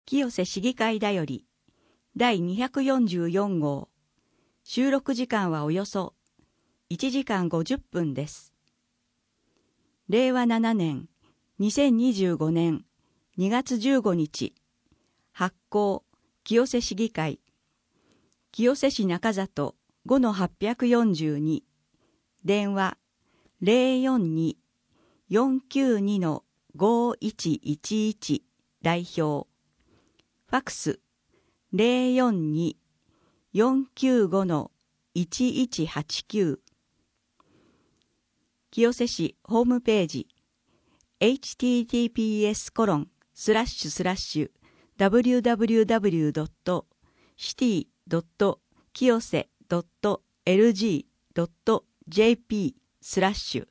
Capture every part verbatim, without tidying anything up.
清瀬市議会だよりだいにひゃくよんじゅうよん号。収録時間はおよそいちじかんごじゅっぷんです。れいわななねんにせんにじゅうごねんにがつじゅうごにち発行清瀬市議会清瀬市中里 ごのはっぴゃくよんじゅうに 電話 ゼロよんに よんきゅうに ごいちいちいち 代表ファックス ゼロよんに よんきゅうご いちいちはちきゅう 清瀬市ホームページ エイチティーティーピーエス コロンスラッシュスラッシュ ダブリューダブリューダブリュー ドット シティ ドット 清瀬 ドット エルジー ドット ジェーピー スラッシュ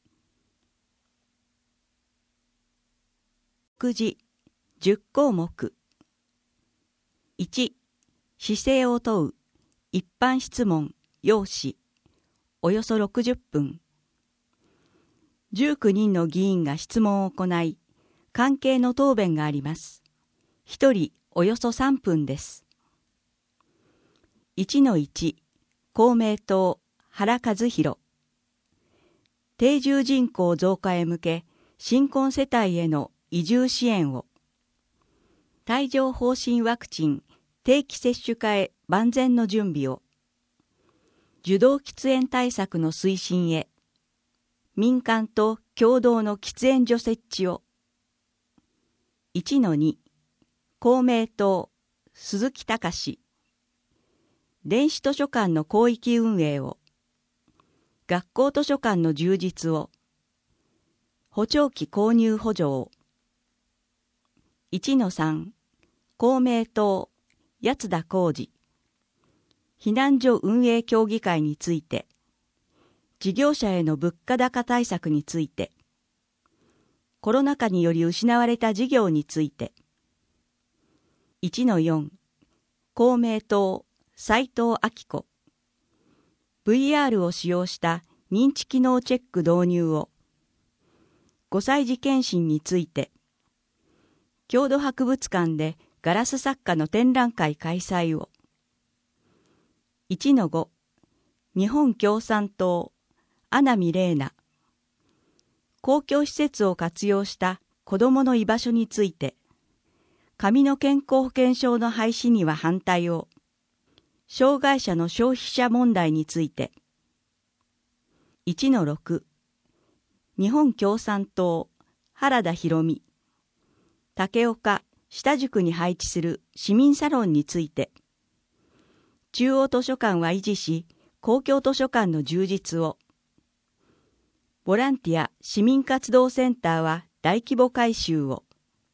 くじじゅっこうもく。いち、市政を問う一般質問要旨およそろくじゅっぷん。じゅうきゅうにんの議員が質問を行い、関係の答弁があります。ひとりおよそさんぷんです。いちのいち、公明党原和弘。定住人口増加へ向け、新婚世帯への移住支援を。帯状疱疹ワクチン定期接種化へ万全の準備を。受動喫煙対策の推進へ。民間と共同の喫煙所設置を。いちのに、公明党鈴木隆。電子図書館の広域運営を。学校図書館の充実を。補聴器購入補助を。いちのさん、公明党八田浩二。避難所運営協議会について。事業者への物価高対策について。コロナ禍により失われた事業について。いちのよん、公明党斉藤明子。ブイアール を使用した認知機能チェック導入を。ごさい児検診について。郷土博物館でガラス作家の展覧会開催を。いちのご、日本共産党阿南玲奈。公共施設を活用した子どもの居場所について。紙の健康保険証の廃止には反対を。障害者の消費者問題について。いちのろく、日本共産党原田博美。竹岡下宿に配置する市民サロンについて。中央図書館は維持し、公共図書館の充実を。ボランティア市民活動センターは大規模改修を。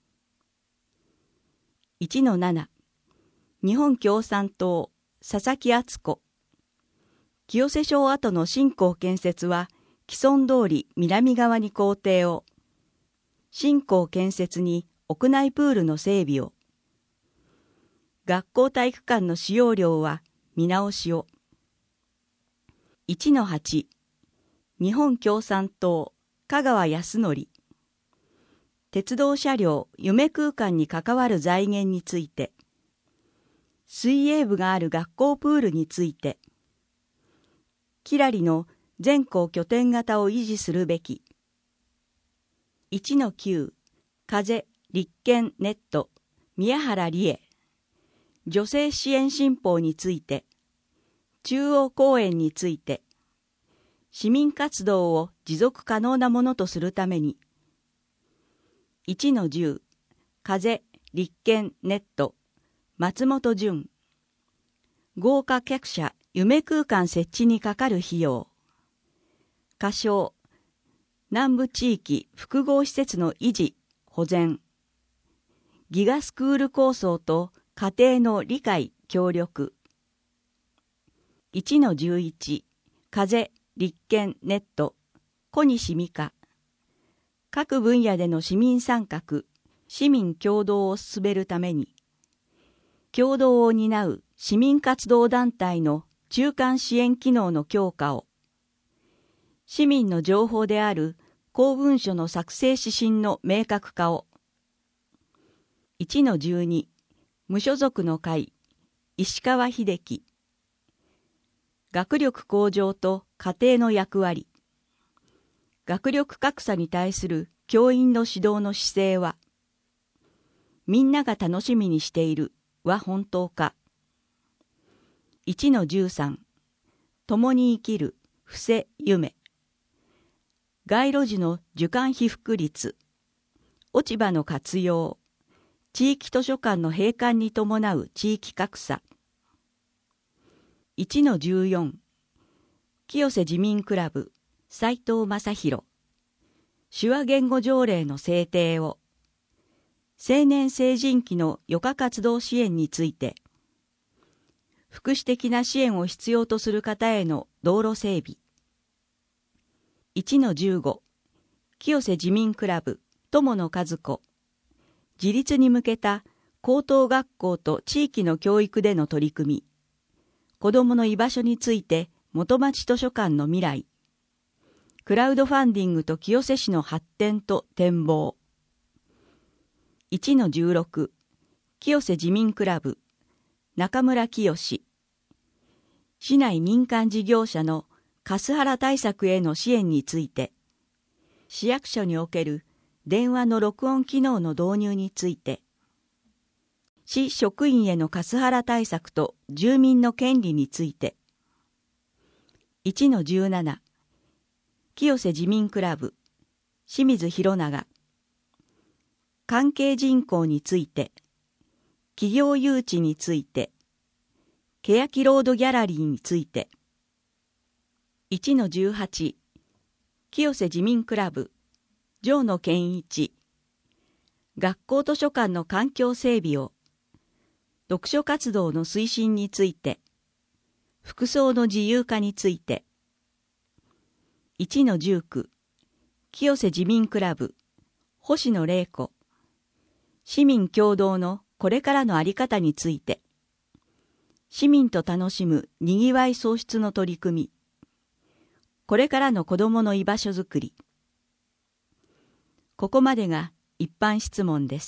いちのなな、日本共産党佐々木敦子。清瀬小跡の新港建設は既存通り南側に工程を。新港建設に屋内プールの整備を。学校体育館の使用料は見直しを。いちのはち、日本共産党香川康則。鉄道車両夢空間に関わる財源について。水泳部がある学校プールについて。キラリの全校拠点型を維持するべき。いちのきゅう、風立憲ネット宮原理恵。女性支援新法について。中央公園について。市民活動を持続可能なものとするために。いちのじゅう、風立憲ネット松本潤。豪華客車夢空間設置にかかる費用。仮称南部地域複合施設の維持保全。ギガスクール構想と家庭の理解協力。いちのじゅういち、風立憲ネット小西美香。各分野での市民参画、市民共同を進めるために、共同を担う市民活動団体の中間支援機能の強化を、市民の情報である公文書の作成指針の明確化を、いちのじゅうに、 無所属の会、石川秀樹。学力向上と家庭の役割。学力格差に対する教員の指導の姿勢は、みんなが楽しみにしているは本当か。いちのじゅうさん、共に生きる、布施夢。街路樹の受管被覆率、落ち葉の活用、地域図書館の閉館に伴う地域格差。いちのじゅうよん、清瀬自民クラブ、斉藤正弘。手話言語条例の制定を、青年成人期の余暇活動支援について、福祉的な支援を必要とする方への道路整備。いちのじゅうご、清瀬自民クラブ、友野和子。自立に向けた高等学校と地域の教育での取り組み。子どもの居場所について元町図書館の未来。クラウドファンディングと清瀬市の発展と展望。いちのじゅうろく、清瀬自民クラブ、中村清。市内民間事業者のカスハラ対策への支援について、市役所における電話の録音機能の導入について、市職員へのカスハラ対策と住民の権利について、いちのじゅうなな、清瀬自民クラブ、清水弘長。関係人口について、企業誘致について、欅ロードギャラリーについて、いちのじゅうはち、清瀬自民クラブ、城野健一。学校図書館の環境整備を、読書活動の推進について、服装の自由化について、いちのじゅうきゅう、清瀬自民クラブ、星野玲子。市民共同のこれからの在り方について、市民と楽しむにぎわい創出の取り組み、これからの子どもの居場所づくり。ここまでが一般質問です。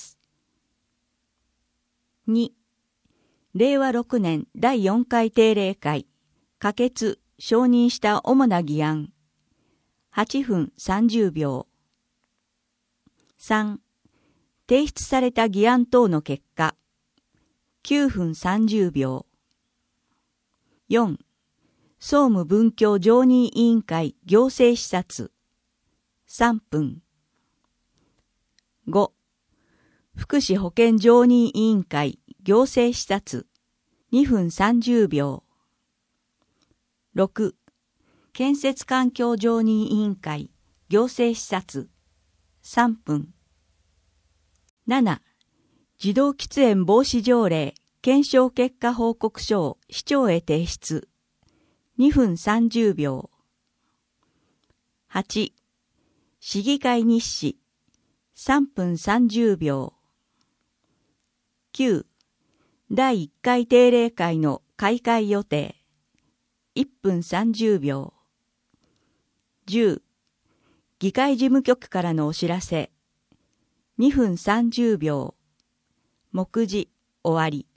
に、れいわろくねんだいよんかい定例会、可決・承認した主な議案。はちふんさんじゅうびょう。さん、提出された議案等の結果。きゅうふんさんじゅうびょう。よん、総務文教常任委員会行政視察。さんぷん。ご、福祉保健常任委員会行政視察。にふんさんじゅうびょう。ろく、建設環境常任委員会行政視察。さんぷん。なな、児童喫煙防止条例検証結果報告書を市長へ提出。にふんさんじゅうびょう。はち、市議会日誌。さんぷんさんじゅうびょう。きゅう、だいいっかい定例会の開会予定。いっぷんさんじゅうびょう。じゅう、議会事務局からのお知らせ。にふんさんじゅうびょう。目次終わり。